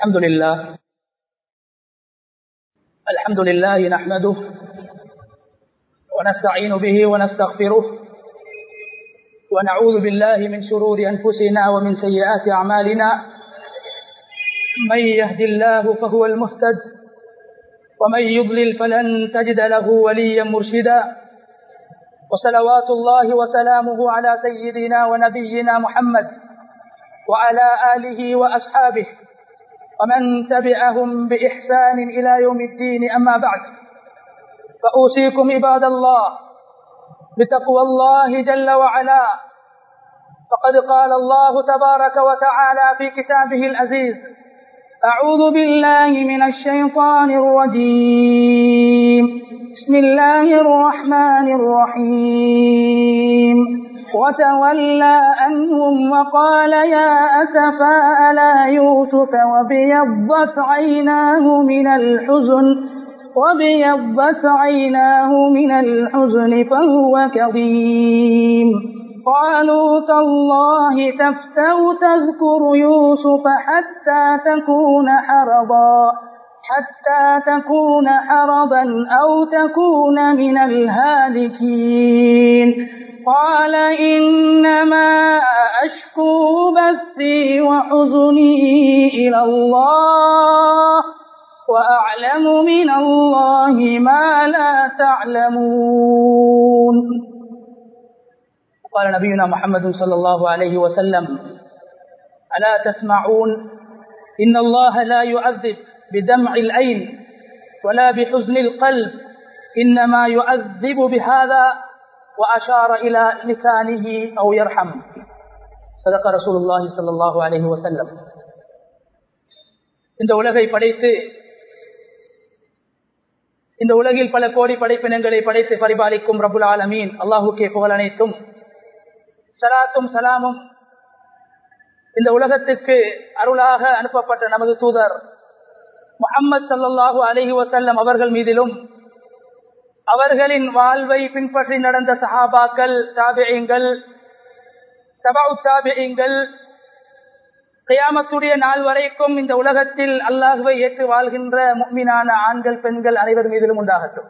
الحمد لله نحمده ونستعين به ونستغفره ونعوذ بالله من شرور أنفسنا ومن سيئات أعمالنا من يهد الله فهو المهتد ومن يضلل فلن تجد له وليا مرشدا وصلوات الله وسلامه على سيدنا ونبينا محمد وعلى آله وأصحابه ومن تبعهم بإحسان إلى يوم الدين. أما بعد، فأوصيكم عباد الله بتقوى الله جل وعلا، فقد قال الله تبارك وتعالى في كتابه العزيز: أعوذ بالله من الشيطان الرجيم، بسم الله الرحمن الرحيم. وتولى عنهم وقال يا أسفى على يوسف وابيضت عيناه من الحزن فهو كظيم. قالوا تالله تفتأ تذكر يوسف حتى تكون حرضا أو تكون من الهالكين. قال إنما أشكو بثي وحزني إلى الله وأعلم من الله ما لا تعلمون. قال نبينا محمد صلى الله عليه وسلم: ألا تسمعون إن الله لا يعذب بدمع العين ولا بحزن القلب، إنما يعذب بهذا، وأشار إلى لسانه أو يرحم. صدق رسول الله صلى الله عليه وسلم. இந்த உலகை படைத்து இந்த உலகில் பல கோடி படைப்பினங்களை படைத்து பரிபாலிக்கும் ரப்புல் ஆலமீன் அல்லாஹுக்கே புகழ் அனைத்தும். ஸலாத்தும் ஸலாமும் இந்த உலகத்துக்கு அருளாக அனுப்பப்பட்ட நமது தூதர் முஹம்மது ஸல்லல்லாஹு அலைஹி வஸல்லம் அவர்கள் மீதிலும், அவர்களின் வாழ்வை பின்பற்றி நடந்த சஹாபாக்கள், தாபிஈன்கள், தபஉ தாபிஈன்கள், கியாமத்துடைய நாள் வரைக்கும் இந்த உலகத்தில் அல்லாஹ்வை ஏற்று வாழ்கின்ற முஃமினான ஆண்கள், பெண்கள் அனைவர் மீதிலும் உண்டாகட்டும்.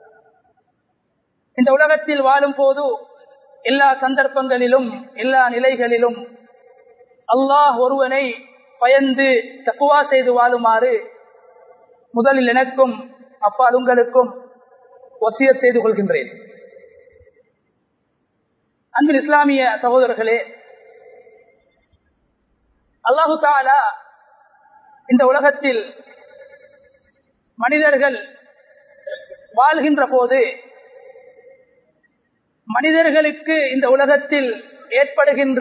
இந்த உலகத்தில் வாழும் போது எல்லா சந்தர்ப்பங்களிலும் எல்லா நிலைகளிலும் அல்லாஹ் ஒருவனை பயந்து தக்வா செய்து வாழுமாறு முதலில் எனக்கும் அப்பால் உங்களுக்கும் வசியத் செய்து கொள்கின்றேன். அன்பில் இஸ்லாமிய சகோதரர்களே, அல்லாஹு தஆலா இந்த உலகத்தில் மனிதர்கள் வாழ்கின்ற போது மனிதர்களுக்கு இந்த உலகத்தில் ஏற்படுகின்ற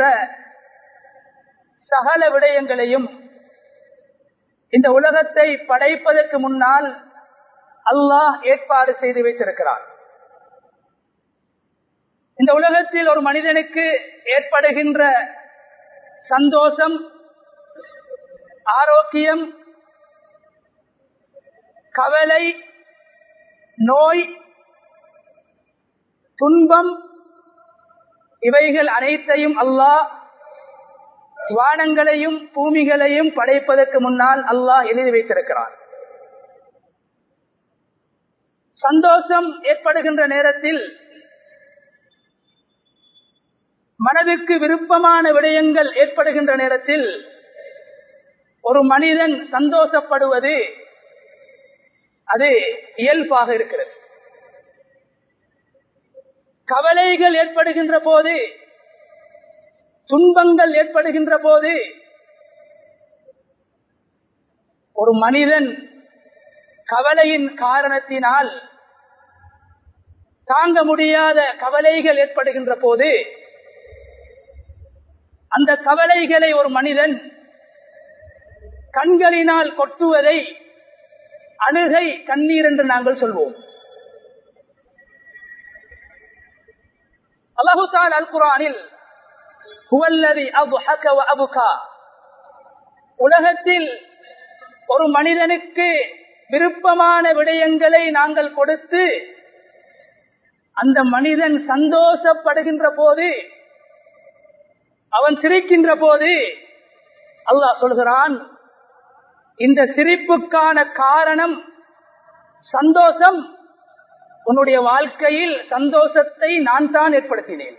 சகல விடயங்களையும் இந்த உலகத்தை படைப்பதற்கு முன்னால் அல்லாஹ் ஏற்பாடு செய்து வைத்திருக்கிறார். இந்த உலகத்தில் ஒரு மனிதனுக்கு ஏற்படுகின்ற சந்தோஷம், ஆரோக்கியம், கவலை, நோய், துன்பம், இவைகள் அனைத்தையும் அல்லாஹ் வானங்களையும் பூமிகளையும் படைப்பதற்கு முன்னால் அல்லாஹ் எழுதி வைத்திருக்கிறார். சந்தோஷம் ஏற்படுகின்ற நேரத்தில் மனதிற்கு விருப்பமான விடயங்கள் ஏற்படுகின்ற நேரத்தில் ஒரு மனிதன் சந்தோஷப்படுவது அது இயல்பாக இருக்கிறது. கவலைகள் ஏற்படுகின்ற போது, துன்பங்கள் ஏற்படுகின்ற போது ஒரு மனிதன் கவலையின் காரணத்தினால் தாங்க முடியாத கவலைகள் ஏற்படுகின்ற போது அந்த கவலைகளை ஒரு மனிதன் கண்களினால் கொட்டுவதை அழுகை, கண்ணீர் என்று நாங்கள் சொல்வோம். அல்லாஹு தஆலா அல் குர்ஆனில் ஹுவல்லதி அத்ஹக வ அப்கா, உலகத்தில் ஒரு மனிதனுக்கு விருப்பமான விடயங்களை நாங்கள் கொடுத்து அந்த மனிதன் சந்தோஷப்படுகின்ற போது, அவன் சிரிக்கின்ற போது அல்லாஹ் சொல்கிறான், இந்த சிரிப்புக்கான காரணம் சந்தோஷம். உன்னுடைய வாழ்க்கையில் சந்தோஷத்தை நான் தான் ஏற்படுத்தினேன்.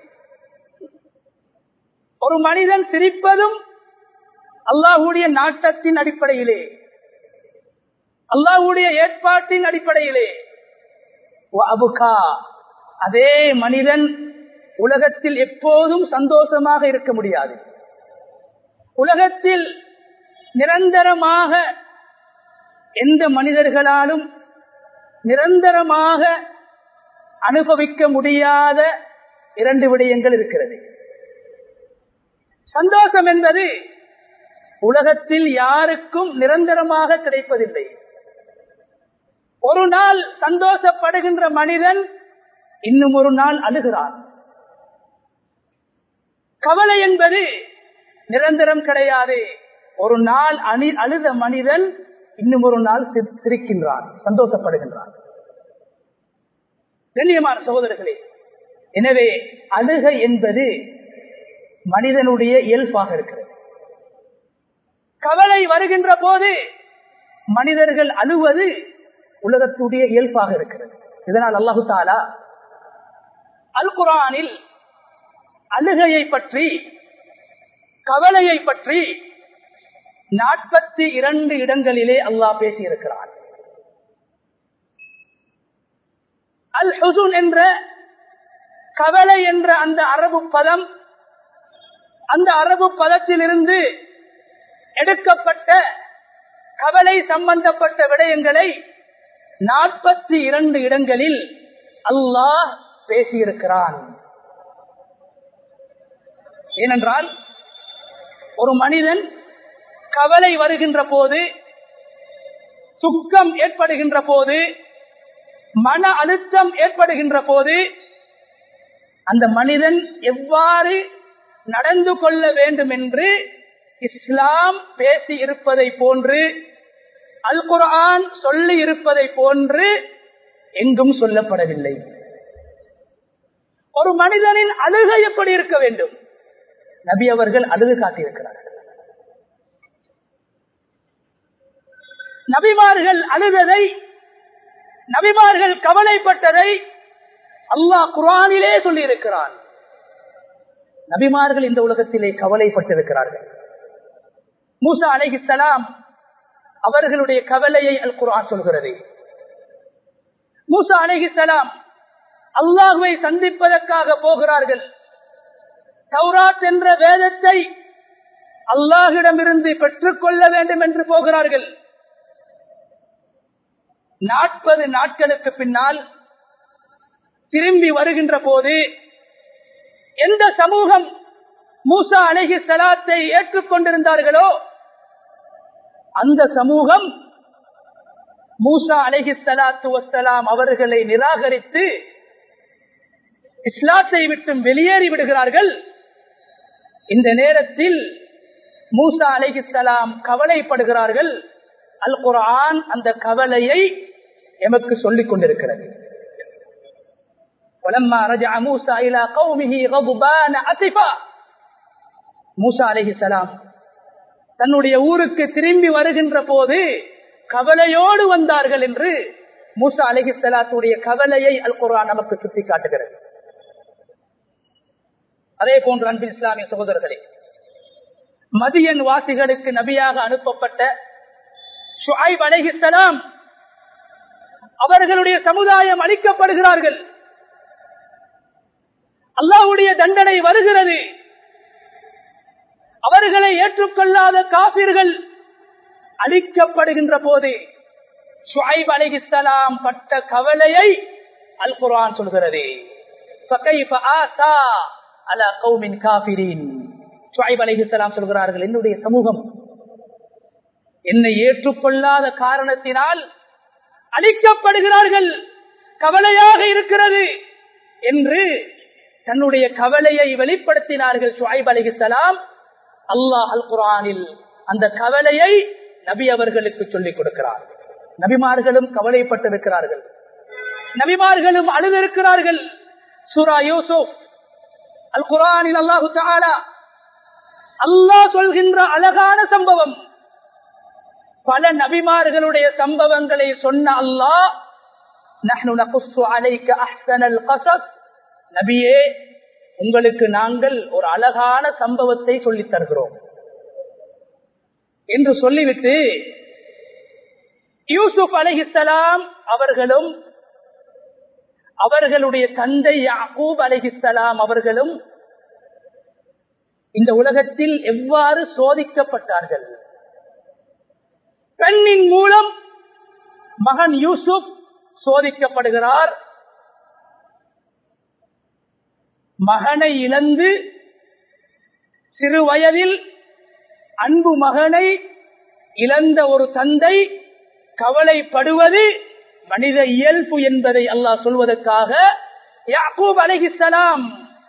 ஒரு மனிதன் சிரிப்பதும் அல்லாஹ்வுடைய நாட்டத்தின் அடிப்படையிலே, அல்லாஹ்வுடைய ஏற்பாட்டின் அடிப்படையிலே. அபுகா, அதே மனிதன் உலகத்தில் எப்போதும் சந்தோஷமாக இருக்க முடியாது. உலகத்தில் நிரந்தரமாக எந்த மனிதர்களாலும் நிரந்தரமாக அனுபவிக்க முடியாத இரண்டு விடயங்கள் இருக்கிறது. சந்தோஷம் என்பது உலகத்தில் யாருக்கும் நிரந்தரமாக கிடைப்பதில்லை. ஒரு நாள் சந்தோஷப்படுகின்ற மனிதன் இன்னும் ஒரு நாள் அழுகிறான். கவலை என்பது நிரந்தரம் கிடையாது. ஒரு நாள் அழுத மனிதன் இன்னும் ஒரு நாள் சிரிக்கின்றான், சந்தோஷப்படுகின்றான். கண்ணியமான சகோதரர்களே, எனவே அழுகை என்பது மனிதனுடைய இயல்பாக இருக்கிறது. கவலை வருகின்ற போது மனிதர்கள் அழுவது உலகத்துடைய இயல்பாக இருக்கிறது. இதனால் அல்லாஹு தஆலா அல் குர்ஆனில் அழுகையை பற்றி, கவலையை பற்றி 42 இடங்களிலே அல்லாஹ் பேசியிருக்கிறார். அல் ஹுசுன் என்ற கவலை என்ற அந்த அரபு பதம், அந்த அரபு பதத்திலிருந்து எடுக்கப்பட்ட கவலை சம்பந்தப்பட்ட விடயங்களை 42 இடங்களில் அல்லாஹ் பேசியிருக்கிறான். ஏனென்றால் ஒரு மனிதன் கவலை வருகின்ற போது, துக்கம் ஏற்படுகின்ற போது, மன அழுத்தம் ஏற்படுகின்ற போது அந்த மனிதன் எவ்வாறு நடந்து கொள்ள வேண்டும் என்று இஸ்லாம் பேசி இருப்பதை போன்று, அல் குர்ஆன் சொல்லி இருப்பதை போன்று எங்கும் சொல்லப்படவில்லை. ஒரு மனிதனின் அழுகை எப்படி இருக்க வேண்டும், நபி அவர்கள் அழுது காட்டியிருக்கிறார்கள். நபிமார்கள் அழுததை, நபிமார்கள் கவலைப்பட்டதை அல்லாஹ் குர்ஆனிலே சொல்லி இருக்கிறான். நபிமார்கள் இந்த உலகத்திலே கவலைப்பட்டிருக்கிறார்கள். மூசா அலைஹிஸ்ஸலாம் அவர்களுடைய கவலையை அல் குர்ஆன் சொல்கிறது. மூசா அலைஹிஸ்ஸலாம் அல்லாஹ்வை சந்திப்பதற்காக போகிறார்கள். தௌராத் என்ற வேதத்தை அல்லாஹ்விடமிருந்து பெற்றுக்கொள்ள வேண்டும் என்று போகிறார்கள். 40 நாட்களுக்கு பின்னால் திரும்பி வருகின்ற போது எந்த சமூகம் மூசா அலைஹிஸ்ஸலாத்தை ஏற்றுக்கொண்டிருந்தார்களோ அந்த சமூகம் மூசா அலைஹிஸ்ஸலாத்து வஸ்ஸலாம் அவர்களை நிராகரித்து இஸ்லாத்தை விட்டு வெளியேறி விடுகிறார்கள். இந்த நேரத்தில் மூசா அலைஹிஸ்ஸலாம் கவலைப்படுகிறார்கள். அல் குர்ஆன் அந்த கவலையை எமக்கு சொல்லிக் கொண்டிருக்கிறது. وَلَمَّا رَجَعَ مُوسَى إِلَى قَوْمِهِ غَضْبَانَ أَسِفًا, மூசா அலைஹிஸ்ஸலாம் தன்னுடைய ஊருக்கு திரும்பி வருகின்ற போது கவலையோடு வந்தார்கள் என்று மூசா அலைஹிஸ்ஸலாத்துடைய கவலையை அல் குர்ஆன் நமக்கு சுட்டி காட்டுகிறது. அதே போன்று அன்பின் இஸ்லாமிய சகோதரர்களே, மதியன் வாசிகளுக்கு நபியாக அனுப்பப்பட்ட ஷுஐப் அலைஹிஸ்ஸலாம் அவர்களுடைய சமுதாயம் அழிக்கப்படுகிறார்கள். அல்லாஹ்வுடைய தண்டனை வருகிறது. அவர்களை ஏற்றுக்கொள்ளாத காபிர்கள் அழிக்கப்படுகின்ற போது ஷுஐப் அலைஹிஸ்ஸலாம் பட்ட கவலையை அல் குர்ஆன் சொல்கிறது. ஃபகைஃப ஆஸா அலா கௌமின் காஃபிரீன். ஷுஐப் அலைஹிஸ்ஸலாம் சொல்கிறார்கள், என்னுடைய சமூகம் என்னை ஏற்றுக்கொள்ளாத காரணத்தினால் அழிக்கப்படுகிறார்கள், கவலையாக இருக்கிறது என்று தன்னுடைய கவலையை வெளிப்படுத்தினார்கள் ஷுஐப் அலைஹிஸ்ஸலாம். அல்லாஹ் அல் குர்ஆனில் அந்த கவலையை நபி அவர்களுக்கு சொல்லிக் கொடுக்கிறார். நபிமார்களும் கவலைப்பட்டிருக்கிறார்கள், நபிமார்களும் அழுதிருக்கிறார்கள். சூரா யூசுப் அல் குர்ஆனில் அல்லாஹு தஆலா அல்லாஹ் சொல்கின்ற அழகான சம்பவம், பல நபிமார்களுடைய சம்பவங்களை சொன்ன அல்லாஹ் நஹ்னு நகுஸ்ஸு அலைக அஹ்ஸனல் கஸஸ், நபியே உங்களுக்கு நாங்கள் ஒரு அழகான சம்பவத்தை சொல்லித் தருகிறோம் என்று சொல்லிவிட்டு யூசுப் அலைஹிஸ்ஸலாம் அவர்களும் அவர்களுடைய தந்தை யாக்கூப் அலைஹிஸ்ஸலாம் அவர்களும் இந்த உலகத்தில் எவ்வாறு சோதிக்கப்பட்டார்கள். பெண்ணின் மூலம் மகன் யூசுப் சோதிக்கப்படுகிறார். மகனை இழந்து சிறு வயதில் அன்பு மகனை இழந்த ஒரு தந்தை கவலைப்படுவது மனித இயல்பு என்பதை அல்லாஹ் சொல்வதற்காக யாக்கூப் அலைஹிஸ்ஸலாம்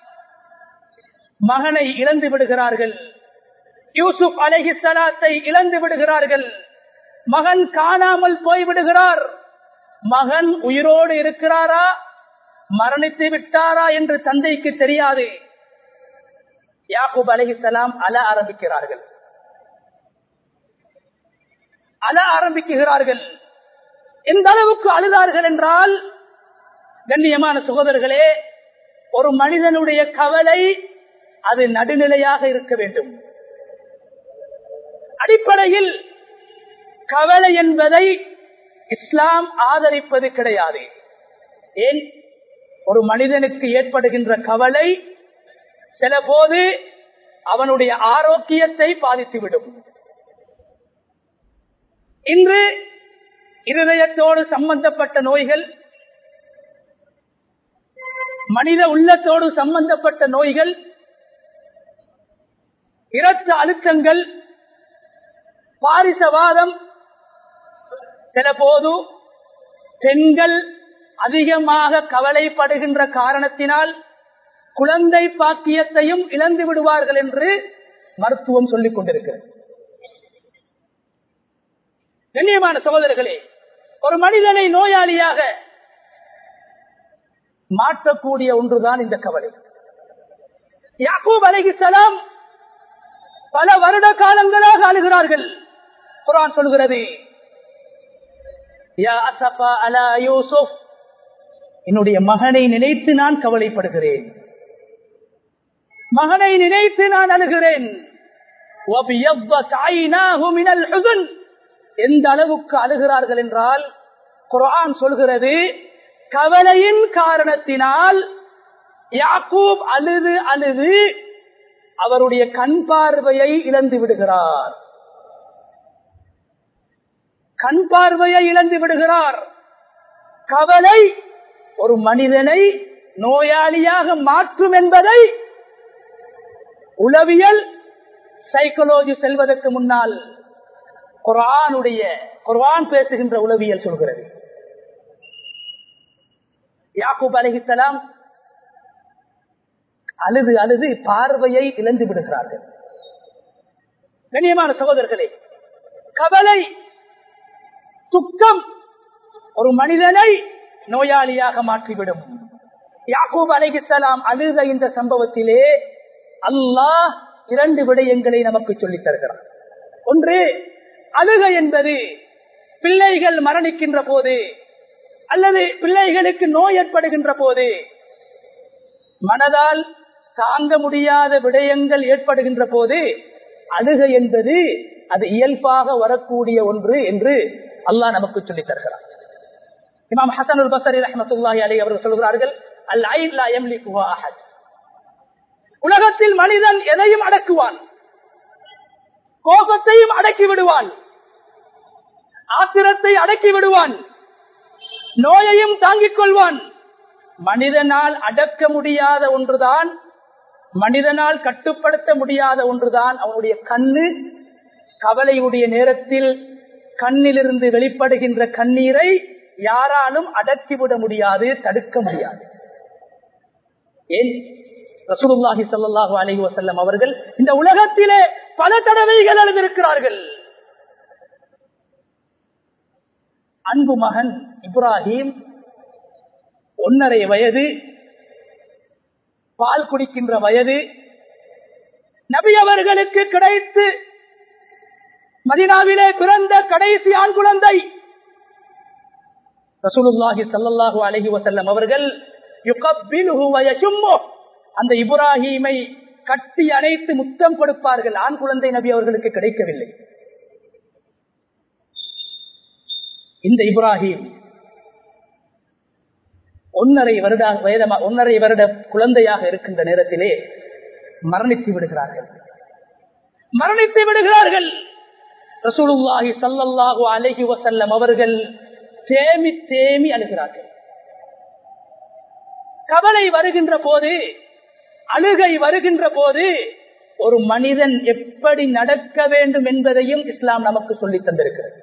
மகனை இழந்து விடுகிறார்கள். யூசுப் அலைஹிஸ்ஸலாத்தை இழந்து விடுகிறார்கள். மகன் காணாமல் போய்விடுகிறார். மகன் உயிரோடு இருக்கிறாரா மரணித்து விட்டாரா என்று தந்தைக்கு தெரியாது. யாக்கூப் அலைஹிஸ்ஸலாம் அழ ஆரம்பிக்கிறார்கள். எந்த அளவுக்கு அழுதார்கள் என்றால், கண்ணியமான சகோதரர்களே, ஒரு மனிதனுடைய கவலை அது நடுநிலையாக இருக்க வேண்டும். அடிப்படையில் கவலை என்பதை இஸ்லாம் ஆதரிப்பது கிடையாது. ஏன்? ஒரு மனிதனுக்கு ஏற்படுகின்ற கவலை சில போது அவனுடைய ஆரோக்கியத்தை பாதித்துவிடும். இன்று இருதயத்தோடு சம்பந்தப்பட்ட நோய்கள், மனித உள்ளத்தோடு சம்பந்தப்பட்ட நோய்கள், இரத்த அழுத்தங்கள், பாரிசவாதம், சில போது பெண்கள் அதிகமாக கவலைப்படுகின்ற காரணத்தினால் குழந்தை பாக்கியத்தையும் இழந்து விடுவார்கள் என்று மருத்துவம் சொல்லிக் கொண்டிருக்கிறது. கண்ணியமான சகோதரர்களே, ஒரு மனிதனை நோயாளியாக மாற்றக்கூடிய ஒன்றுதான் இந்த கவலை. யாக்கூப் அலைஹிஸ்ஸலாம் பல வருட காலங்களாக அழுகிறார்கள். குர்ஆன் சொல்கிறது, யா அஸஃபா அலா யூசுப், என்னுடைய மகனை நினைத்து நான் கவலைப்படுகிறேன், மகனை நினைத்து நான் அழுகிறேன். வபியவ்வத் ஐனாஹு மினல் ஹுஸ்ன், எந்த அளவுக்கு அழுகிறார்கள் என்றால் குர்ஆன் சொல்கிறது, கவலையின் காரணத்தினால் யாக்கூப் அழுது அழுது அவருடைய கண் பார்வையை இழந்து விடுகிறார். கண் பார்வையை இழந்து விடுகிறார். கவலை ஒரு மனிதனை நோயாளியாக மாற்றும் என்பதை உளவியல் சைக்காலஜி செல்வதற்கு முன்னால் குர்ஆன் பேசுகின்ற உளவியல் சொல்கிறது. யாக்கூப் அலைஹிஸ்ஸலாம் அழுது அழுது பார்வையை இழந்து விடுகிறார்கள். கண்ணியமான சகோதரர்களே, கவலை, துக்கம் ஒரு மனிதனை நோயாளியாக மாற்றிவிடும். யாக்கூப் அலைஹிஸ்ஸலாம் அழுத இந்த சம்பவத்திலே அல்லாஹ் இரண்டு விடயங்களை நமக்கு சொல்லித் தருகிறார். ஒன்று, அழுகை என்பது பிள்ளைகள் மரணிக்கின்ற போது அல்லது பிள்ளைகளுக்கு நோய் ஏற்படுகின்ற போது, மனதால் தாங்க முடியாத விடயங்கள் ஏற்படுகின்ற போது அழுகை என்பது அது இயல்பாக வரக்கூடிய ஒன்று என்று அல்லாஹ் நமக்கு சொல்லித் தருகிறார். இமாம் ஹசன் அல் பஸரி ரஹ்மத்துல்லாஹி அலைஹி அவர்கள் சொல்கிறார்கள், அல் ஐன் லா யம்லிகுஹா அஹத், உலகத்தில் மனிதன் எதையும் அடக்குவான், கோபத்தையும் அடக்கி விடுவான், ஆத்திரத்தை அடக்கி விடுவான், நோயையும் தாங்கிக் கொள்வான். மனிதனால் அடக்க முடியாத ஒன்றுதான், மனிதனால் கட்டுப்படுத்த முடியாத ஒன்றுதான் அவனுடைய கண்ணு. கவலையுடைய நேரத்தில் கண்ணிலிருந்து வெளிப்படுகின்ற கண்ணீரை யாராலும் அடக்கிவிட முடியாது, தடுக்க முடியாது. ஏன்? ரசூலுல்லாஹி ஸல்லல்லாஹு அலைஹி வஸல்லம் அவர்கள் இந்த உலகத்திலே பல தடவைகள் அழுதிருக்கிறார்கள். அன்பு மகன் இப்ராஹிம் 1.5 வயது, பால் குடிக்கின்ற வயது, நபி அவர்களுக்கு கிடைத்து மதீனாவிலே பிறந்த கடைசி ஆண் குழந்தை. ரசூலுல்லாஹி ஸல்லல்லாஹு அலைஹி வஸல்லம் அவர்கள் யுகப்பிலுஹு வ யஷும்மு, அந்த இப்ராஹீமை கட்டி அணைத்து முத்தம் கொடுப்பார்கள். ஆண் குழந்தை நபி அவர்களுக்கு கிடைக்கவில்லை. இந்த இப்ராஹீம் 1.5 வருட குழந்தையாக இருக்கின்ற நேரத்திலே மரணித்து விடுகிறார்கள். ரசூலுல்லாஹி ஸல்லல்லாஹு அலைஹி வஸல்லம் அவர்கள் தேமி அழுகிறார்கள். கவலை வருகின்ற போது, அழுகை வருகின்ற போது ஒரு மனிதன் எப்படி நடக்க வேண்டும் என்பதையும் இஸ்லாம் நமக்கு சொல்லித் தந்திருக்கிறது.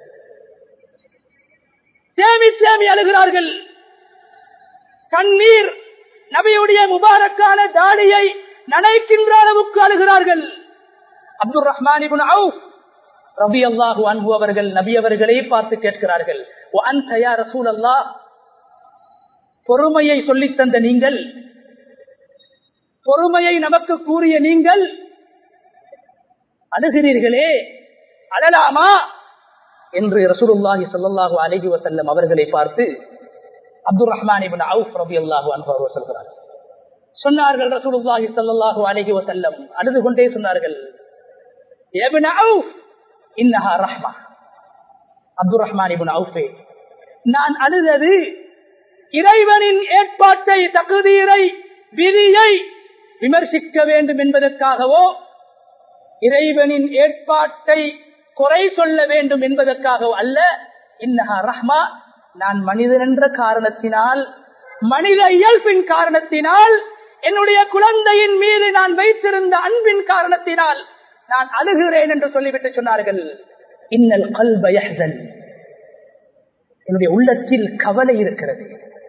தேமி அழுகிறார்கள். கண்ணீர் நபியுடைய முபாரக்கான தாடியை நனைக்கின்ற அளவுக்கு அழுகிறார்கள். அப்துர் ரஹ்மான் இப்னு அவுஃப் ரலியல்லாஹு அன்ஹு அவர்கள் நபி அவர்களை பார்த்து கேட்கிறார்கள், வ அன்த யா ரசூலல்லாஹ், பொறுமையை சொல்லித் தந்த நீங்கள், பொறுமையை நமக்கு கூறிய நீங்கள் அழுகிறீர்களே, அழலாமா என்று ரசூலுல்லாஹி ஸல்லல்லாஹு அலைஹி வஸல்லம் அவர்களை பார்த்து அப்துர் ரஹ்மான் இப்னு அவுஃப் ரலியல்லாஹு அன்ஹு அவர்கள் சொல்கிறார்கள். சொன்னார்கள் ரசூலுல்லாஹி ஸல்லல்லாஹு அலைஹி வஸல்லம் அழுது கொண்டே சொன்னார்கள், இப்னு அவுஃப் இன்னஹா ரஹ்மா. அப்துர் ரஹ்மான் இப்னு அவுஃபே, நான் அழுதது இறைவனின் ஏற்பாட்டை, தக்தீரை, விதியை விமர்சிக்க வேண்டும் என்பதற்காகவோ, இறைவனின் ஏற்பாட்டை குறை சொல்ல வேண்டும் என்பதற்காகவோ அல்ல. இன்னஹா ரஹ்மா, நான் மனிதன் என்ற காரணத்தினால், மனித இயல்பின் காரணத்தினால், என்னுடைய குழந்தையின் மீது நான் வைத்திருந்த அன்பின் காரணத்தினால் நான் அழுகிறேன் என்று சொல்லிவிட்டு சொன்னார்கள், இன்னல் கல்ப யஹ்ஸன், என்னுடைய உள்ளத்தில் கவலை இருக்கிறது,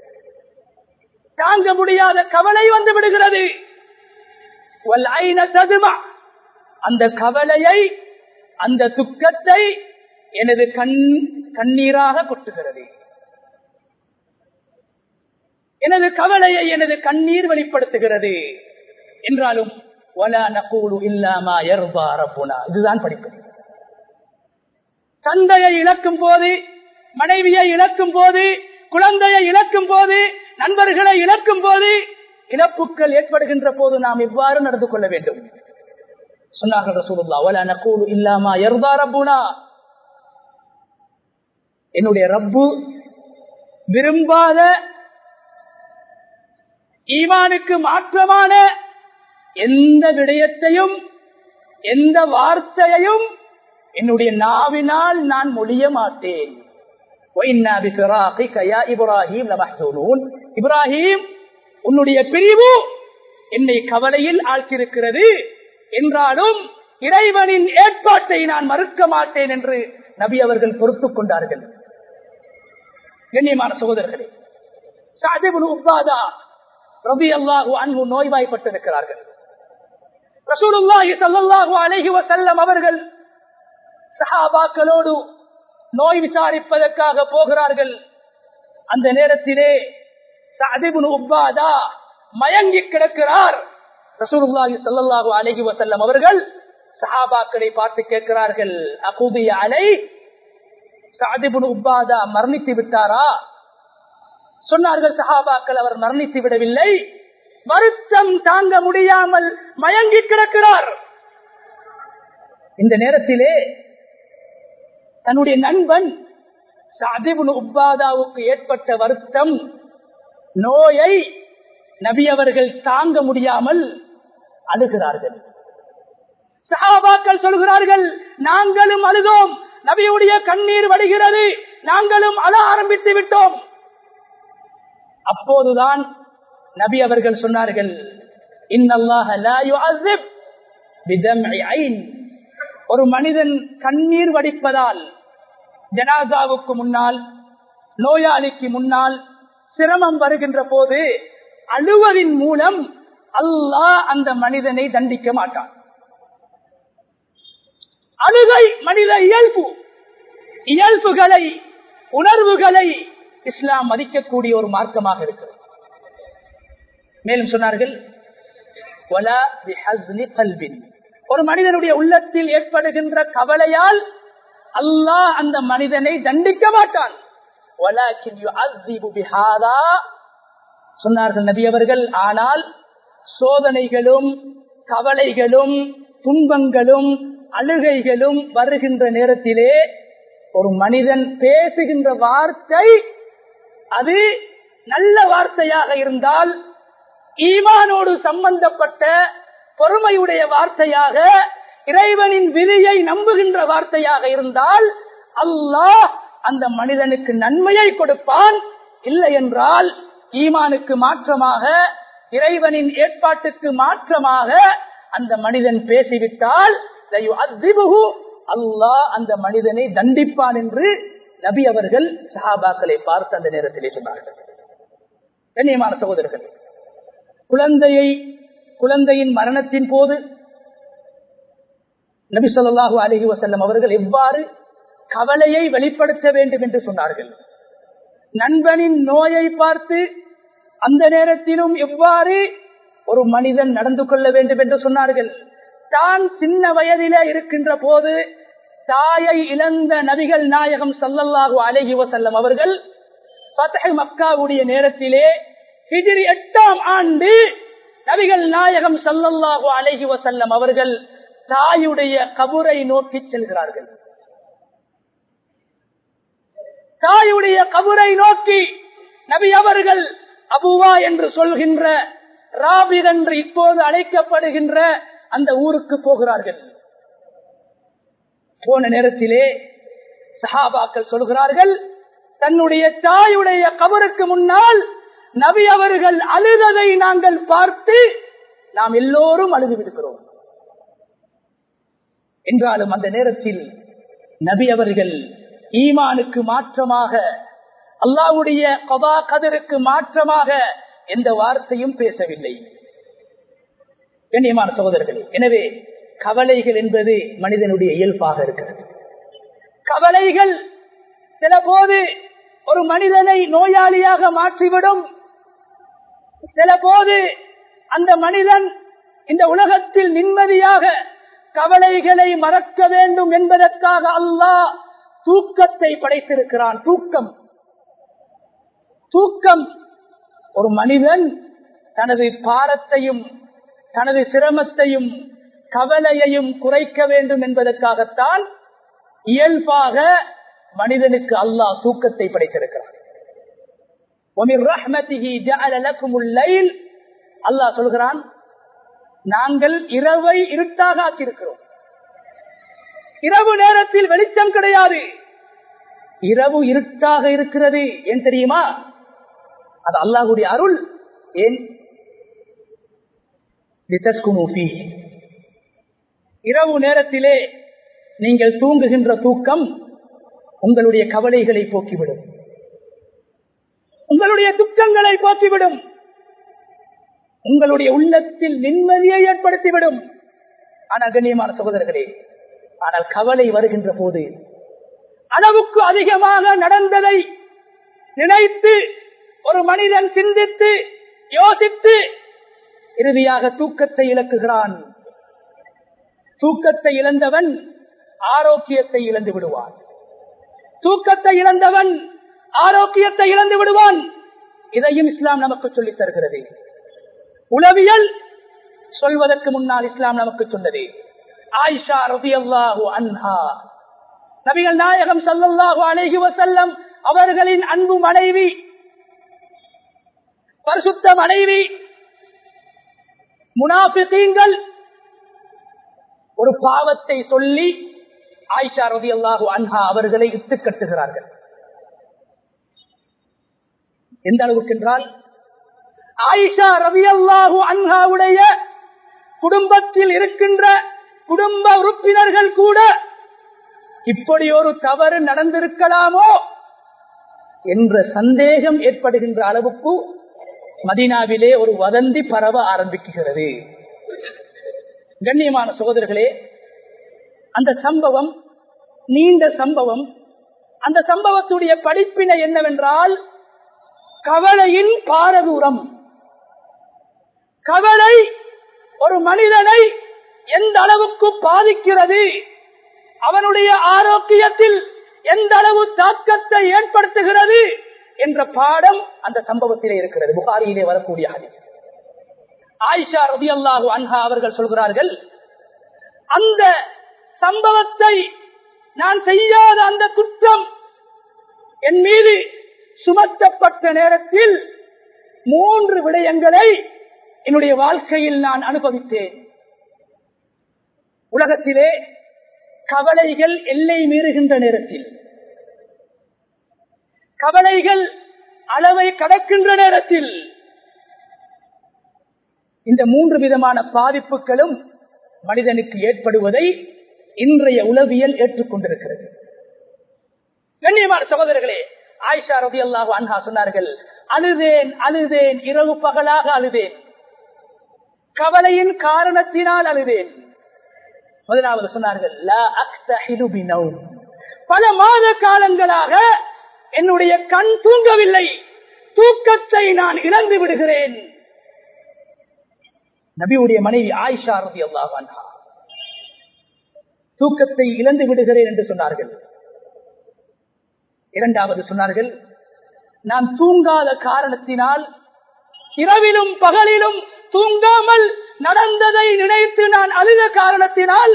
தாங்க முடியாத கவலை வந்து விடுகிறது. வல் ஐன ததுமா, அந்த கவலையை, அந்த துக்கத்தை எனது கண்ணீராக கொட்டுகிறது. எனது கவலையை எனது கண்ணீர் வெளிப்படுத்துகிறது. என்றாலும் வலா நகூலு இல்லா மா யர்தா ரப்புனா, இதுதான் படிப்பு. தந்தையை இழக்கும் போது, மனைவியை இழக்கும் போது, குழந்தையை இழக்கும் போது, நண்பர்களை இழக்கும் போது, இழப்புகள் ஏற்படுகின்ற போது நாம் எவ்வாறு நடந்து கொள்ள வேண்டும் சொன்னார்கள் ரசூலுல்லாஹ், வலா நகூலு இல்லா மா யர்தா ரப்புனா, என்னுடைய ரப்பு விரும்பாத, ஈமானுக்கு மாற்றமான எந்த விடயத்தையும், எந்த வார்த்தையையும் என்னுடைய நாவினால் நான் மொழிய மாட்டேன். இப்ராஹிம், உன்னுடைய பிரிவு என்னை கவலையில் ஆழ்த்திருக்கிறது, என்றாலும் இறைவனின் ஏற்பாட்டை நான் மறுக்க மாட்டேன் என்று நபி அவர்கள் பொறுத்துக் கொண்டார்கள். கண்ணியமான சகோதரர்களே, சஅத் இப்னு உபாதா ரலியல்லாஹு அன்ஹு நோய்வாய்ப்பட்டிருக்கிறார்கள். ரசூலுல்லாஹி ஸல்லல்லாஹு அலைஹி வஸல்லம் அவர்கள் சஹாபாக்களோடு நோய் விசாரிப்பதற்காக போகிறார்கள். அந்த நேரத்திலே சஅத் இப்னு உபாதா மயங்கி கிடக்கிறார். ரசூலுல்லாஹி ஸல்லல்லாஹு அலைஹி வஸல்லம் அவர்கள் சஹாபாக்களை பார்த்து கேட்கிறார்கள், அகுபி அலை, சஅத் இப்னு உபாதா மரணித்து விட்டாரா? சொன்னார்கள் சஹாபாக்கள், அவர் மரணித்து விடவில்லை, வருத்தம் தாங்க முடியாமல் மயங்கி கிடக்கிறார். இந்த நேரத்திலே தன்னுடைய நண்பன் சஅத் இப்னு உபாதாவுக்கு ஏற்பட்ட வருத்தம், நோயை நபி அவர்கள் தாங்க முடியாமல் அழுகிறார்கள். சஹாபாக்கள் சொல்கிறார்கள், நாங்களும் அழுதோம், நபியுடைய கண்ணீர் வடிகிறது, நாங்களும் அழ ஆரம்பித்து விட்டோம். அப்போதுதான் நபி அவர்கள் சொன்னார்கள், இன்னல்லாஹ லா யுஅஸிப் பிதம்இ ஐன், ஒரு மனிதன் கண்ணீர் வடிப்பதால், ஜனாசாவுக்கு முன்னால், நோயாளிக்கு முன்னால் சிரமம் வருகின்ற போது அழுவதின் மூலம் அல்லாஹ் அந்த மனிதனை தண்டிக்க மாட்டான். அழுகை மனித இயல்புகளை, உணர்வுகளை இஸ்லாம் மதிக்கக்கூடிய ஒரு மார்க்கமாக இருக்கிறது. மேலும் சொன்னார்கள், ஒரு மனிதனுடைய உள்ளத்தில் ஏற்படுகின்ற கவலையால் அல்லாஹ் அந்த மனிதனை தண்டிக்க மாட்டான். சொன்னார்கள் நபி அவர்கள், ஆனால் சோதனைகளும் கவலைகளும் துன்பங்களும் அழுகைகளும் வருகின்ற நேரத்திலே ஒரு மனிதன் பேசுகின்ற வார்த்தை அது நல்ல வார்த்தையாக இருந்தால், ஈமானோடு சம்பந்தப்பட்ட பொறுமையுடைய வார்த்தையாக, இறைவனின் விதியை நம்புகின்ற வார்த்தையாக இருந்தால் அல்லாஹ் அந்த மனிதனுக்கு நன்மையை கொடுப்பான். இல்லை என்றால் ஈமானுக்கு மாற்றமாக, இறைவனின் ஏற்பாட்டுக்கு மாற்றமாக அந்த மனிதன் பேசிவிட்டால் அல்லாஹ் அந்த மனிதனை தண்டிப்பான் என்று நபி அவர்கள் சஹாபாக்களை பார்த்து அந்த நேரத்திலே சொன்னார்கள். கண்ணியமான சகோதரர்கள், குழந்தையின் மரணத்தின் போது நபி ஸல்லல்லாஹு அலைஹி வஸல்லம் அவர்கள் எவ்வாறு கவலையை வெளிப்படுத்த வேண்டும் என்று சொன்னார்கள். நண்பனின் நோயை பார்த்து அந்த நேரத்திலும் எவ்வாறு ஒரு மனிதன் நடந்து கொள்ள வேண்டும் என்று சொன்னார்கள். தான் சின்ன வயதிலே இருக்கின்ற போது தாயை இழந்த நபிகள் நாயகம் ஸல்லல்லாஹு அலைஹி வஸல்லம் அவர்கள் ஃபத்ஹ் மக்காவுடைய நேரத்திலே ஹிஜ்ரி 8ஆம் ஆண்டு நபிகள் நாயகம் ஸல்லல்லாஹு அலைஹி வஸல்லம் அவர்கள் தாயுடைய கபரை நோக்கி செல்கிறார்கள். தாயுடைய கபரை நோக்கி நபி அவர்கள் அபுவா என்று சொல்கின்ற, ராபிர் என்று இப்போது அழைக்கப்படுகின்ற அந்த ஊருக்கு போகிறார்கள். போன நேரத்திலே சஹாபாக்கள் சொல்கிறார்கள், தன்னுடைய தாயுடைய கபருக்கு முன்னால் நபி அவர்கள் அழுததை நாங்கள் பார்த்து நாம் எல்லோரும் அழுது விடுகிறோம் என்றாலும் அந்த நேரத்தில் நபி அவர்கள் ஈமானுக்கு மாற்றமாக, அல்லாஹ்வுடைய கதா கதருக்கு மாற்றமாக எந்த வார்த்தையும் பேசவில்லை. கண்ணியமான சகோதரர்களே, எனவே கவலைகள் என்பது மனிதனுடைய இயல்பாக இருக்கிறது. கவலைகள் சில போது ஒரு மனிதனை நோயாளியாக மாற்றிவிடும். சில போது அந்த மனிதன் இந்த உலகத்தில் நிம்மதியாக கவலைகளை மறக்க வேண்டும் என்பதற்காக அல்லாஹ் தூக்கத்தை படைத்திருக்கிறான். தூக்கம் ஒரு மனிதன் தனது பாரத்தையும் தனது சிரமத்தையும் கவலையையும் குறைக்க வேண்டும் என்பதற்காகத்தான் இயல்பாக மனிதனுக்கு அல்லாஹ் தூக்கத்தை படைத்திருக்கிறான். அல்லாஹ் சொல்கிறான், நாங்கள் இரவை இருட்டாக ஆக்கியிருக்கிறோம். இரவு நேரத்தில் வெளிச்சம் கிடையாது. இரவு இருட்டாக இருக்கிறது ஏன் தெரியுமா? அது அல்லாஹ்வுடைய அருள். ஏன்? இரவு நேரத்திலே நீங்கள் தூங்குகின்ற தூக்கம் உங்களுடைய கவலைகளை போக்கிவிடும், உங்களுடைய துக்கங்களை போக்கிவிடும், உங்களுடைய உள்ளத்தில் நிம்மதியை ஏற்படுத்திவிடும். ஆனால் கண்ணியமான சகோதரர்களே, ஆனால் கவலை வருகின்ற போது அளவுக்கு அதிகமாக நடந்ததை நினைத்து ஒரு மனிதன் சிந்தித்து யோசித்து இறுதியாக தூக்கத்தை இழக்குகிறான். தூக்கத்தை இழந்தவன் ஆரோக்கியத்தை இழந்து விடுவான். தூக்கத்தை இழந்தவன் ஆரோக்கியத்தை இழந்து விடுவான். இதையும் இஸ்லாம் நமக்கு சொல்லித் தருகிறது. உளவியல் சொல்வதற்கு முன்னால் இஸ்லாம் நமக்கு சொன்னது. ஆயிஷா ரலியல்லாஹு அன்ஹா, நபிகள் நாயகம் ஸல்லல்லாஹு அலைஹி வஸல்லம் அவர்களின் அன்பு மனைவி, பரிசுத்த மனைவி, முனாஃபிகீன்கள் ஒரு பாவத்தை சொல்லி ஆயிஷா ரலியல்லாஹு அன்ஹா அவர்களை இட்டு கட்டுகிறார்கள். எந்த அளவுக்கு என்றால், ஆயிஷா ரலியல்லாஹு அன்ஹாவுடைய குடும்பத்தில் இருக்கின்ற குடும்ப உறுப்பினர்கள் கூட இப்படி ஒரு தவறு நடந்திருக்கலாமோ என்ற சந்தேகம் ஏற்படுகின்ற அளவுக்கு மதீனாவிலே ஒரு வதந்தி பரவ ஆரம்பிக்கிறது. கண்ணியமான சகோதரர்களே, அந்த சம்பவம் நீண்ட சம்பவம். அந்த சம்பவத்துடைய படிப்பினை என்னவென்றால், கவலையின் பாரதூரம். கவலை ஒரு மனிதனை எந்த அளவுக்கு பாதிக்கிறது, அவனுடைய ஆரோக்கியத்தில் எந்த அளவு தாக்கத்தை ஏற்படுத்துகிறது என்ற பாடம் அந்த சம்பவத்திலே இருக்கிறது. புகாரியிலே வரக்கூடிய ஹதீஸ். ஆயிஷா ரலியல்லாஹு அன்ஹா அவர்கள் சொல்கிறார்கள், அந்த சம்பவத்தை நான் செய்யாத அந்த குற்றம் என் மீது சுமத்தப்பட்ட நேரத்தில் 3 விடயங்களை என்னுடைய வாழ்க்கையில் நான் அனுபவித்தேன். உலகத்திலே கவலைகள் எல்லை மீறுகின்ற நேரத்தில், கவலைகள் அளவை கடக்கின்ற நேரத்தில் இந்த 3 விதமான பாதிப்புகளும் மனிதனுக்கு ஏற்படுவதை இன்றைய உளவியல் ஏற்றுக்கொண்டிருக்கிறது. கண்ணியமான சகோதரர்களே, ஆயிஷா ரலியல்லாஹு அன்ஹா சொன்னார்கள், அழுதேன், இரவு பகலாக அழுதேன், கவலையின் காரணத்தினால் அழுதேன். முதலாவது சொன்னார்கள், லா அக்தஹிலு பினௌம், பல மாத காலங்களாக என்னுடைய கண் தூங்கவில்லை, தூக்கத்தை நான் இழந்து விடுகிறேன். நபியுடைய மனைவி ஆயிஷா ரலியல்லாஹு அன்ஹா தூக்கத்தை இழந்து விடுகிறேன் என்று சொன்னார்கள். இரண்டாவது சொன்னார்கள், நான் தூங்காத காரணத்தினால், இரவிலும் பகலிலும் தூங்காமல் நடந்ததை நினைத்து நான் அழுத காரணத்தினால்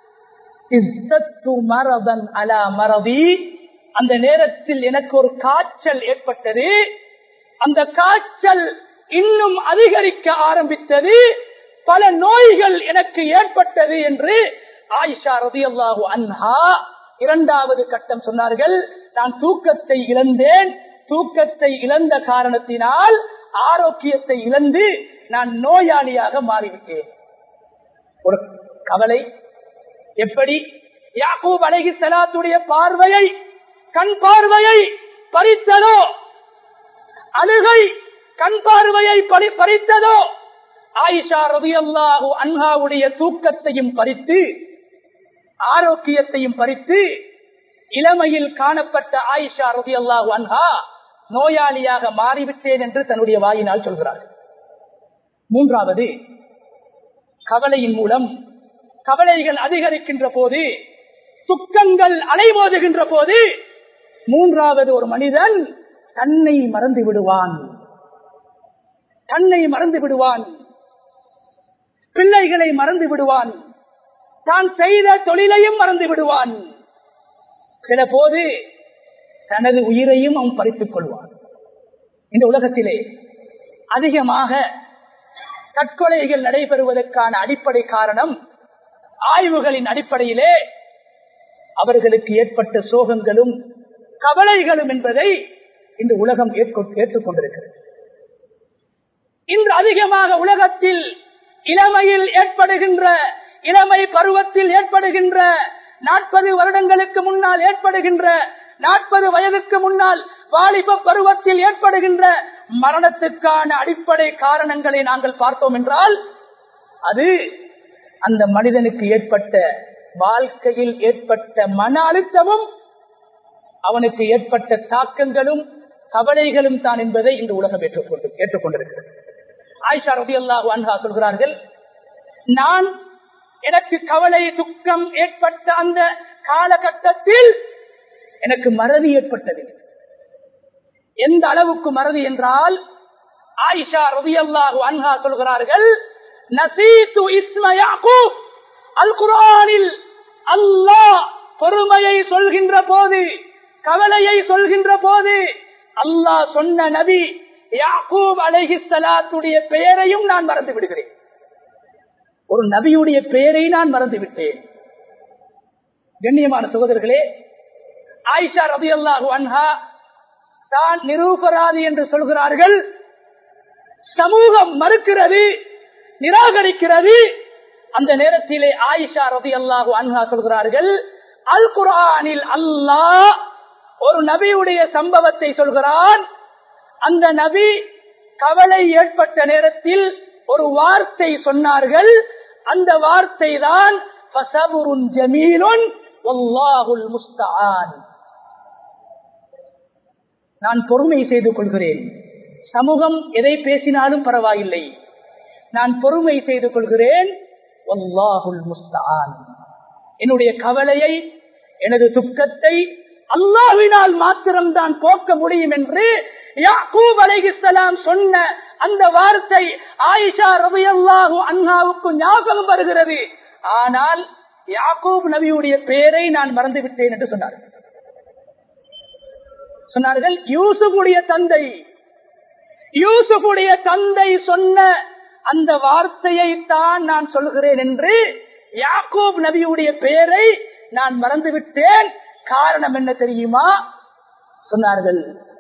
அந்த நேரத்தில் எனக்கு ஒரு காய்ச்சல் ஏற்பட்டது. அந்த காய்ச்சல் இன்னும் அதிகரிக்க ஆரம்பித்தது, பல நோய்கள் எனக்கு ஏற்பட்டது என்று ஆயிஷா ரலியல்லாஹு அன்ஹா இரண்டாவது கட்டம் சொன்னார்கள். நான் தூக்கத்தை இழந்தேன், தூக்கத்தை இழந்த காரணத்தினால் ஆரோக்கியத்தை இழந்து நான் நோயாளியாக மாறிவிட்டேன். ஒரு கவலை எப்படி யாக்கூப் அலைஹிஸ்ஸலாத்துடைய பார்வையை, கண் பார்வையை பறித்ததோ, அழுகை கண் பார்வையை பறித்ததோ, ஆயிஷா ரலியல்லாஹு அன்ஹாவுடைய தூக்கத்தையும் பறித்து, ஆரோக்கியத்தையும் பறித்து, இளமையில் காணப்பட்ட ஆயிஷா ரலியல்லாஹு அன்ஹா நோயாளியாக மாறிவிட்டேன் என்று தன்னுடைய வாயினால் சொல்கிறார். மூன்றாவது, கவலையின் மூலம், கவலைகள் அதிகரிக்கின்ற போது, துக்கங்கள் அலைமோதுகின்ற போது, மூன்றாவது ஒரு மனிதன் தன்னை மறந்து விடுவான். தன்னை மறந்து விடுவான், பிள்ளைகளை மறந்து விடுவான், தான் செய்த தொழிலையும் மறந்து விடுவான். சில போது தனது உயிரையும் அவன் பறித்துக் கொள்வான். இந்த உலகத்திலே அதிகமாக தற்கொலைகள் நடைபெறுவதற்கான அடிப்படை காரணம், ஆய்வுகளின் அடிப்படையிலே அவர்களுக்கு ஏற்பட்ட சோகங்களும் கவலைகளும் என்பதை இந்த உலகம் ஏற்றுக்கொண்டிருக்கிறது. இன்று அதிகமாக உலகத்தில் இளமையில் ஏற்படுகின்ற, இளமை பருவத்தில் ஏற்படுகின்ற, 40 வருடங்களுக்கு முன்னால் ஏற்படுகின்ற, 40 வயதுக்கு முன்னால் வாலிப பருவத்தில் ஏற்படுகின்ற மரணத்துக்கான அடிப்படை காரணங்களை நாங்கள் பார்த்தோம் என்றால், அது அந்த மனிதனுக்கு ஏற்பட்ட, வாழ்க்கையில் ஏற்பட்ட மன அழுத்தமும் அவனுக்கு ஏற்பட்ட தாக்கங்களும் கவலைகளும் தான் என்பதை இந்த உலகம் ஏற்றுக்கொண்டிருக்கிறது. ஆயிஷா ரலியல்லாஹு அன்ஹா சொல்கிறார்கள், நான் எனக்கு கவலை துக்கம் ஏற்பட்ட அந்த காலகட்டத்தில் எனக்கு மறதி ஏற்பட்டது. எந்த அளவுக்கு மறதி என்றால், ஆயிஷா ரலியல்லாஹு அன்ஹா சொல்கிறார்கள், நசீது இஸ்ம யாக்கூப், அல் குர்ஆனில் அல்லாஹ் பொறுமையை சொல்கின்ற போது, கவலையை சொல்கின்ற போது அல்லாஹ் சொன்ன நபி யாக்கூப் அலைஹிஸ்ஸலாத்துடைய பெயரையும் நான் மறந்து விடுகிறேன். ஒரு நபியுடைய பெயரை நான் மறந்து விட்டேன். கண்ணியமான சகோதரர்களே, ஆயிஷா ரலியல்லாஹு அன்ஹா தான் நிரூபராதி என்று சொல்கிறார்கள். சமூகம் மறுக்கிறது, நிராகரிக்கிறது. அந்த நேரத்திலே ஆயிஷா ரலியல்லாஹு அன்ஹா சொல்கிறார்கள், அல் குர்ஆனில் அல்லாஹ் ஒரு நபியுடைய சம்பவத்தை சொல்கிறான். அந்த நபி கவலை ஏற்பட்ட நேரத்தில் ஒரு வார்த்தை சொன்னார்கள். அந்த வார்த்தை தான் ஃபஸபுருன் ஜமீலுன் வல்லாஹுல் முஸ்தஆன். நான் பொறுமை செய்து கொள்கிறேன், சமூகம் எதை பேசினாலும் பரவாயில்லை, நான் பொறுமை செய்து கொள்கிறேன். வல்லாஹுல் முஸ்தஆன், என்னுடைய கவலையை, எனது துக்கத்தை அல்லாஹ்வினால் மாத்திரம்தான் போக்க முடியும் என்று யாக்கூப் அலைஹிஸ்ஸலாம் சொன்ன அந்த வார்த்தை ஆயிஷா ரலியல்லாஹு அன்ஹாவுக்கு ஞாபகம் வருகிறது. ஆனால் யாக்கூப் நபியுடைய பெயரை நான் மறந்துவிட்டேன் என்று சொன்னார்கள். யூசுஃபுடைய தந்தை சொன்ன அந்த வார்த்தையை தான் நான் சொல்கிறேன் என்று யாக்கூப் நபியுடைய பெயரை நான் மறந்துவிட்டேன். காரணம் என்ன தெரியுமா? சொன்னார்கள்,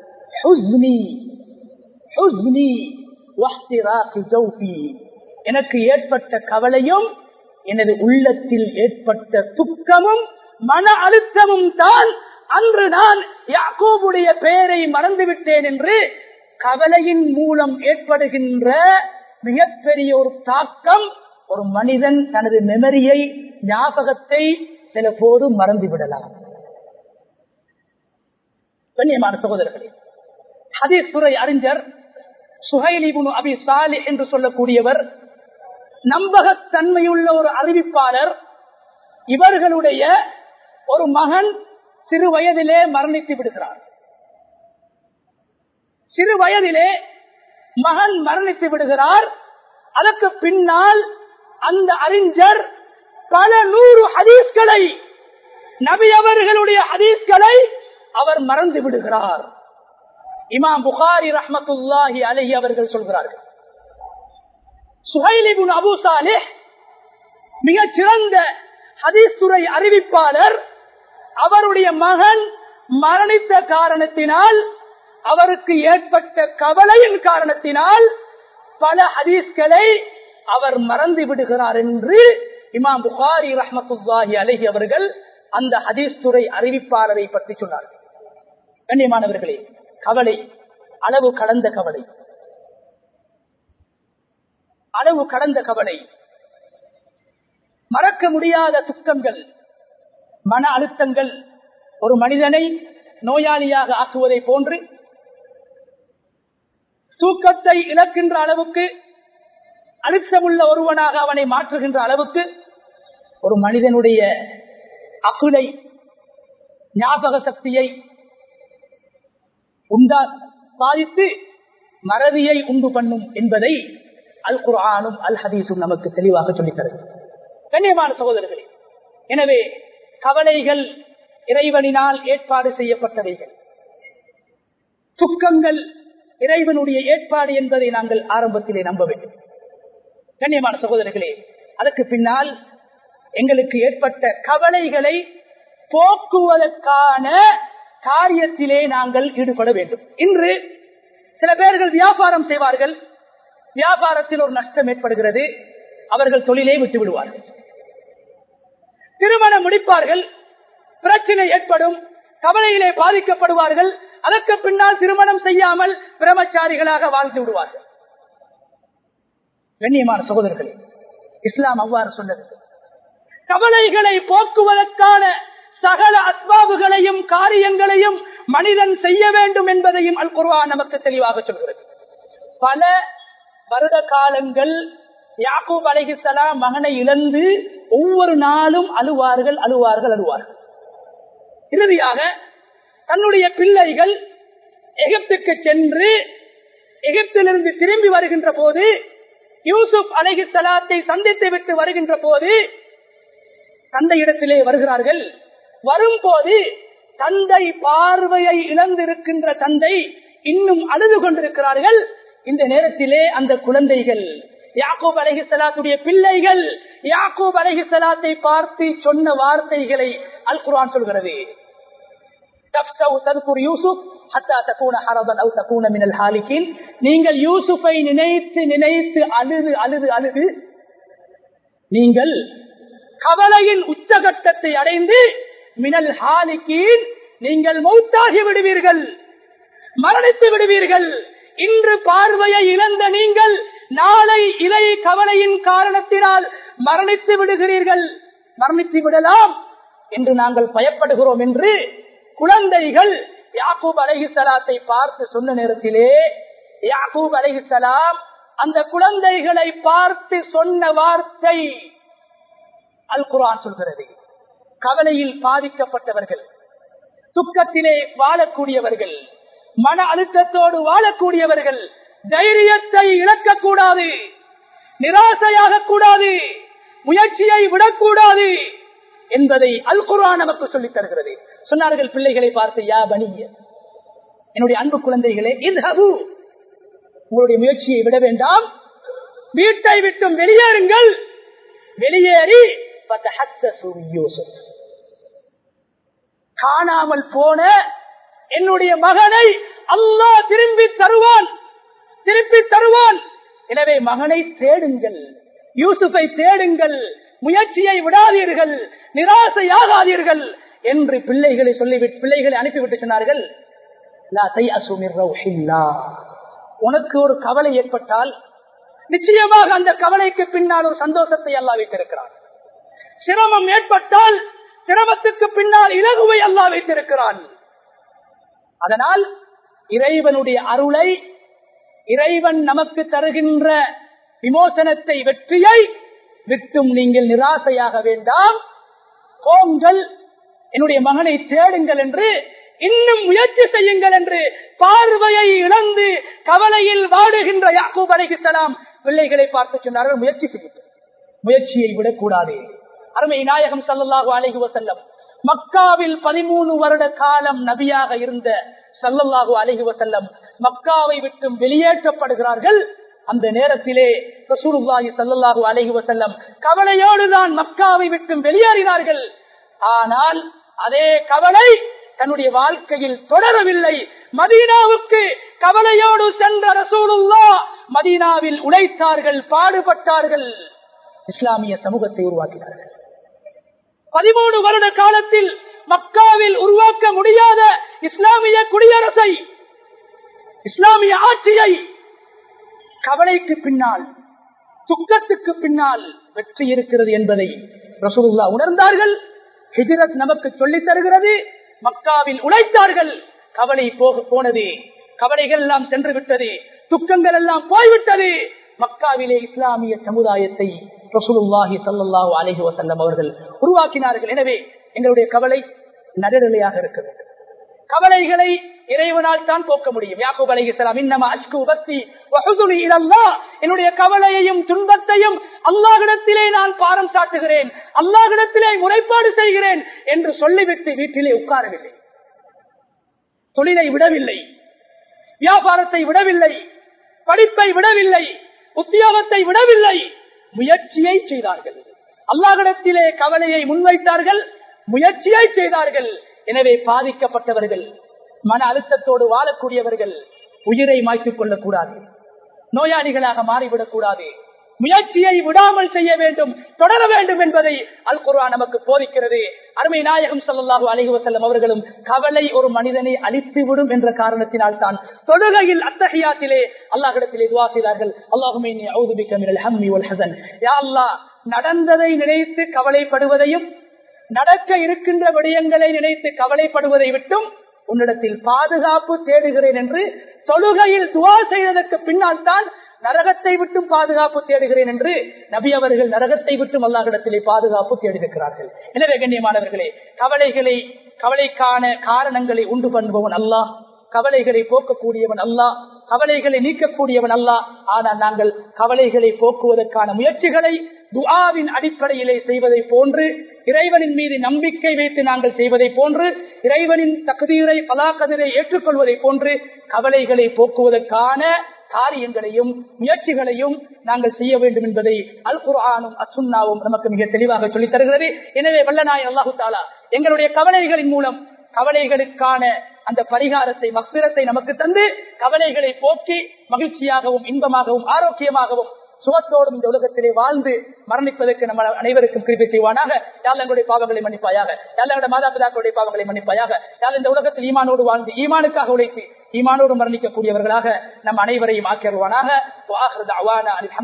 எனக்கு ஏற்பட்ட கவலையும் எனது உள்ளத்தில் ஏற்பட்ட துக்கமும் மன அழுத்தமும் தான் அன்று நான் யாக்கூபுடைய பெயரை மறந்துவிட்டேன் என்று. கவலையின் மூலம் ஏற்படுகின்ற மிகப்பெரிய ஒரு தாக்கம், ஒரு மனிதன் தனது மெமரியை, ஞாபகத்தை சில போது மறந்துவிடலாம். கண்ணியமான சகோதரர்களே, ஹதீஸ் துறை அறிஞர் சுஹைல் இப்னு அபி சாலிஹ் என்று சொல்லக்கூடியவர் நம்பகத்தன்மையுள்ள ஒரு அறிவிப்பாளர். இவர்களுடைய ஒரு மகன் சிறு வயதிலே மரணித்து விடுகிறார். சிறு வயதிலே மகன் மரணித்து விடுகிறார். அதற்கு பின்னால் அந்த அறிஞர் பல 100 ஹதீஸ்களை, நபி அவர்களுடைய ஹதீஸ்களை அவர் மறந்து விடுகிறார். இமாம் புகாரி ரஹ்மத்துல்லாஹி அலைஹி அவர்கள் சொல்கிறார்கள், சுஹைல் இப்னு அபூ சாலிஹ் மிகச் சிறந்த ஹதீஸ் துறை அறிவிப்பாளர். அவருடைய மகன் மரணித்த காரணத்தினால், அவருக்கு ஏற்பட்ட கவலையின் காரணத்தினால் பல ஹதீஸ்களை அவர் மறந்து விடுகிறார் என்று இமாம் புகாரி ரஹ்மத்துல்லாஹி அலைஹி அவர்கள் அந்த ஹதீஸ் துறை அறிவிப்பாளரை பற்றி சொன்னார்கள். கண்ணியமானவர்களே, கவலை, அளவு கடந்த கவலை, அளவு கடந்த கவலை, மறக்க முடியாத துக்கங்கள், மன அழுத்தங்கள் ஒரு மனிதனை நோயாளியாக ஆக்குவதை போன்று, தூக்கத்தை இழக்கின்ற அளவுக்கு, அழுத்தமுள்ள ஒருவனாக அவனை மாற்றுகின்ற அளவுக்கு ஒரு மனிதனுடைய அகுலை, ஞாபக சக்தியை பாதித்து மறதியை உண்டு பண்ணும் என்பதை அல் குர்ஆனும் அல் ஹதீஸும் நமக்கு தெளிவாக சொல்லித் தருகிறது. கண்ணியமான சகோதரர்களே, எனவே கவலைகள் இறைவனினால் ஏற்பாடு செய்யப்பட்டவைகள், துக்கங்கள் இறைவனுடைய ஏற்பாடு என்பதை நாங்கள் ஆரம்பத்திலே நம்ப வேண்டும். கண்ணியமான சகோதரர்களே, அதற்கு பின்னால் எங்களுக்கு ஏற்பட்ட கவலைகளை போக்குவதற்கான காரியத்திலே நாங்கள் ஈடுபட வேண்டும். இன்று சில பேர்கள் வியாபாரம் செய்வார்கள், வியாபாரத்தில் ஒரு நஷ்டம் ஏற்படுகிறது, அவர்கள் தொழிலை விட்டு விடுவார்கள். திருமணம் முடிப்பார்கள், பிரச்சனை ஏற்படும், கவலையிலே பாதிக்கப்படுவார்கள். அதற்கு பின்னால் திருமணம் செய்யாமல் பிரம்மச்சாரிகளாக வாழ்ந்து விடுவார்கள். கண்ணியமான சகோதரர்களே, இஸ்லாம் அவ்வாறு சொன்னது. கவலைகளை போக்குவதற்கான சகல அஸ்பாபுகளையும் காரியங்களையும் மனிதன் செய்ய வேண்டும் என்பதையும் அல் குர்ஆன் நமக்கு தெளிவாக சொல்கிறது. பல வருட காலங்கள் யாக்கூப் அலைஹிஸ்ஸலாம் மகனை இழந்து ஒவ்வொரு நாளும் அழுவார்கள். இறுதியாக தன்னுடைய பிள்ளைகள் எகிப்துக்கு சென்று எகிப்திலிருந்து திரும்பி வருகின்ற போது, யூசுப் அலைஹிஸ்ஸலாத்தை சந்தித்து விட்டு வருகின்ற போது தந்தையிடத்திலே வருகிறார்கள். வரும்போது தந்தை பார்வையை இழந்திருக்கின்ற தந்தை இன்னும் அழுது கொண்டிருக்கிறார்கள். இந்த நேரத்திலே அந்த குழந்தைகள், யாக்கூப் அலைஹிஸ்ஸலாத்துடைய பிள்ளைகள், யாக்கூப் அலைஹிஸ்ஸலாத்தை பார்த்து சொன்ன வார்த்தைகளை அல் குர்ஆன் சொல்கிறது. நீங்கள் யூசுஃபை நினைத்து நினைத்து அழுது அழுது அழுது நீங்கள் கவலையின் உச்சகட்டத்தை அடைந்து மினல் ஹாலிகீன், நீங்கள் மௌத்தாகி விடுவீர்கள், மரணித்து விடுவீர்கள். இன்று பார்வையை இழந்த நீங்கள் நாளை இலை கவலையின் காரணத்தினால் மரணித்து விடுகிறீர்கள், மரணித்து விடலாம் என்று நாங்கள் பயப்படுகிறோம் என்று குழந்தைகள் யாக்கூப் அலைஹிஸ்ஸலாத்தை பார்த்து சொன்ன நேரத்திலே, யாக்கூப் அலைஹிஸ்ஸலாம் அந்த குழந்தைகளை பார்த்து சொன்ன வார்த்தை அல் குர்ஆன் சொல்கிறது. கவலையில் பாதிக்கப்பட்டவர்கள், துக்கத்திலே வாழக்கூடியவர்கள், மன அழுத்தத்தோடு வாழக்கூடியவர்கள் தைரியத்தை இழக்கக்கூடாது, நிராசையாக கூடாது, முயற்சியை விடக்கூடாது என்பதை அல் குர்ஆன் நமக்கு சொல்லித் தருகிறது. சொன்னார்கள் பிள்ளைகளை பார்த்து, யா பனிய, என்னுடைய அன்பு குழந்தைகளே, இத்ஹபு, உங்களுடைய முயற்சியை விட வேண்டாம், வீட்டை விட்டும் வெளியேறுங்கள், வெளியேறி யூசுப், காணாமல் போன என்னுடைய மகனை அல்லாஹ் திருப்பி தருவான். எனவே மகனை தேடுங்கள், யூசுஃபை தேடுங்கள், முயற்சியை விடாதீர்கள், நிராசையாகாதீர்கள் என்று பிள்ளைகளை சொல்லிவிட்டு, பிள்ளைகளை அனுப்பிவிட்டு சொன்னார்கள், உனக்கு ஒரு கவலை ஏற்பட்டால் நிச்சயமாக அந்த கவலைக்கு பின்னால் ஒரு சந்தோஷத்தை அல்லாஹ் வைத்திருக்கிறான். சிரமம் ஏற்பட்டால் சிரமத்துக்கு பின்னால் இலகுவை அல்லாஹ் வைத்திருக்கிறான். அதனால் இறைவனுடைய அருளை, இறைவன் நமக்கு தருகின்ற விமோசனத்தை, வெற்றியை விட்டும் நீங்கள் நிராசையாக வேண்டாம். போங்கள், என்னுடைய மகனை தேடுங்கள் என்று, இன்னும் முயற்சி செய்யுங்கள் என்று பார்வையை இழந்து கவலையில் வாடுகின்ற யாக்கூப் அலைஹிஸ்ஸலாம் பிள்ளைகளை பார்த்து சொன்னார்கள், முயற்சி செய்யுங்கள், முயற்சியை விடக்கூடாது. அருமை நாயகம் ஸல்லல்லாஹு அலைஹி வஸல்லம் மக்காவில் 13 வருட காலம் நபியாக இருந்த ஸல்லல்லாஹு அலைஹி வஸல்லம் மக்காவை விட்டு வெளியேற்றப்படுகிறார்கள். அந்த நேரத்திலே ரசூலுல்லாஹி ஸல்லல்லாஹு அலைஹி வஸல்லம் கவலையோடு தான் மக்காவை விட்டு வெளியேறினார்கள். ஆனால் அதே கவலை தன்னுடைய வாழ்க்கையில் தொடரவில்லை. மதீனாவுக்கு கவலையோடு சென்ற ரசூலுல்லாஹ் மதீனாவில் உழைத்தார்கள், பாடுபட்டார்கள், இஸ்லாமிய சமூகத்தை உருவாக்கினார்கள். 13 வருட காலத்தில் மக்காவில் உருவாக்க முடியாத இஸ்லாமிய குடியரசை, இஸ்லாமிய ஆட்சியை கவலைக்கு பின்னால், துக்கத்துக்கு பின்னால் வெற்றி இருக்கிறது என்பதை ரசூலுல்லாஹ் உணர்ந்தார்கள். ஹிஜ்ரத் நமக்கு சொல்லித் தருகிறது. மக்காவில் உழைத்தார்கள், கவலை போனது, கவலைகள் எல்லாம் சென்று விட்டது, துக்கங்கள் எல்லாம் போய்விட்டது. மக்காவிலே இஸ்லாமிய சமுதாயத்தை ரசூலுல்லாஹி ஸல்லல்லாஹு அலைஹி வஸல்லம் அவர்கள் உருவாக்கினார்கள். எனவே எங்களுடைய கவலை நடுநிலையாக இருக்க வேண்டும். கவலைகளை இறைவனால் தான் போக்க முடியும். யாக்கூப் அலைஹிஸ்ஸலாம், இன்னமா அஷ்கு பஸ்ஸி வ ஹுஸுனி இலல்லாஹ், என்னுடைய கவலையையும் துன்பத்தையும் அல்லாஹ்விடத்திலே நான் பாரம் சாட்டுகிறேன், அல்லாஹ்விடத்திலே முறைப்பாடு செய்கிறேன் என்று சொல்லிவிட்டு வீட்டிலே உட்காரவில்லை. தொழிலை விடவில்லை, வியாபாரத்தை விடவில்லை, படிப்பை விடவில்லை, உத்தியோகத்தை விடவில்லை, முயற்சியை செய்தார்கள். அல்லாஹ்விடத்திலே கவலையை முன்வைத்தார்கள், முயற்சியை செய்தார்கள். எனவே பாதிக்கப்பட்டவர்கள், மன அழுத்தத்தோடு வாழக்கூடியவர்கள் உயிரை மாய்த்துக் கொள்ளக்கூடாது, நோயாளிகளாக மாறிவிடக் கூடாது, முயற்சியை விடாமல் செய்ய வேண்டும், தொடர வேண்டும் என்பதை அல் குர்ஆன் நமக்கு போதிக்கிறது. அருமை நாயகம் ஸல்லல்லாஹு அலைஹி வஸல்லம் அவர்களும் கவலை ஒரு மனிதனை அழித்துவிடும் என்ற காரணத்தினால் தான் தொழுகையில் அத்தஹியாத்திலே அல்லாஹ்விடத்திலே துஆ செய்தார்கள், அல்லாஹும்ம இன்னி அஊது பிக மினல் ஹம்மி வல் ஹஸன். யா அல்லாஹ், நடந்ததை நினைத்து கவலைப்படுவதையும் நடக்க இருக்கின்ற விடயங்களை நினைத்து கவலைப்படுவதை விட்டும் உன்னிடத்தில் பாதுகாப்பு தேடுகிறேன் என்று தொழுகையில் துஆ செய்ததற்கு பின்னால் தான் நரகத்தை விட்டும் பாதுகாப்பு தேடுகிறேன் என்று நபி அவர்கள் நரகத்தை விட்டும் அல்லாஹ்விடத்திலே பாதுகாப்பு தேடியிருக்கிறார்கள். எனவே கண்ணியமானவர்களே, கவலைக்கான காரணங்களை உண்டு பண்ணுபவன் அல்லாஹ், கவலைகளை போக்கக்கூடியவன் அல்லாஹ், கவலைகளை நீக்கக்கூடியவன் அல்லாஹ். ஆனால் நாங்கள் கவலைகளை போக்குவதற்கான முயற்சிகளை துஆவின் அடிப்படையிலே செய்வதை போன்று, இறைவனின் மீது நம்பிக்கை வைத்து நாங்கள் செய்வதை போன்று, இறைவனின் தக்தீரை கலாக்கதிரை ஏற்றுக்கொள்வதை போன்று கவலைகளை போக்குவதற்கான காரியங்களையும் முயற்சிகளையும் நாங்கள் செய்ய வேண்டும் என்பதை அல் குர்ஆனும் அஸ்ஸுன்னாவும் நமக்கு மிக தெளிவாக சொல்லித் தருகிறது. எனவே வல்லநாயன் அல்லாஹு தஆலா எங்களுடைய கவலைகளின் மூலம் கவலைகளுக்கான அந்த பரிகாரத்தை, மக்ஃபிரத்தை நமக்கு தந்து கவலைகளை போக்கி மகிழ்ச்சியாகவும் இன்பமாகவும் ஆரோக்கியமாகவும் சுகத்தோடும் இந்த உலகத்திலே வாழ்ந்து மரணிப்பதற்கு நம்ம அனைவருக்கும் கிருபை செய்வானாக. யாழ் எங்களுடைய பாவங்களை மன்னிப்பாயாக, யாழ் எங்களுடைய மாதா பிதாக்களுடைய பாவங்களை மன்னிப்பாயாக. யாழ் இந்த உலகத்தில் ஈமானோடு வாழ்ந்து ஈமானுக்காக உழைத்து ஈமானோடு மரணிக்கக்கூடியவர்களாக நம் அனைவரையும் ஆக்கிடுவானாக.